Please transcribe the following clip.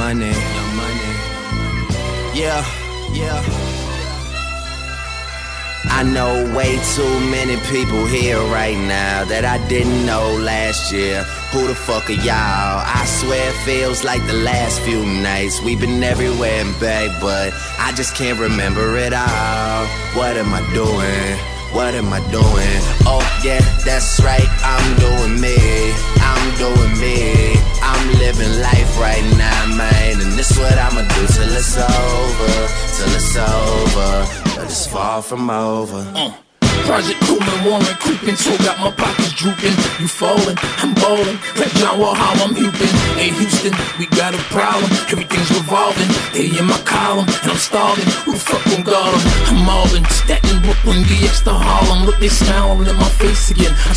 Money. Yeah. I know way too many people here right now that I didn't know last year. Who the fuck are y'all? I swear it feels like the last few nights. We've been everywhere and back, but I just can't remember it all. What am I doing? What am I doing? Oh yeah, that's right, I'm doing me. I'm doing me. I'm living life right now, man. And this what I'ma do till it's over. Till it's over. But it's far from over. Project Coolin', Warren creeping, so got my pockets drooping. You falling, I'm ballin', like John Wall, how I'm hooping. Hey Houston, we got a problem, everything's revolving. They in my column, and I'm stalling. Who the fuck gon' guard them? I'm all in Staten, Brooklyn, DX to Harlem. Look, they smiling in my face again. I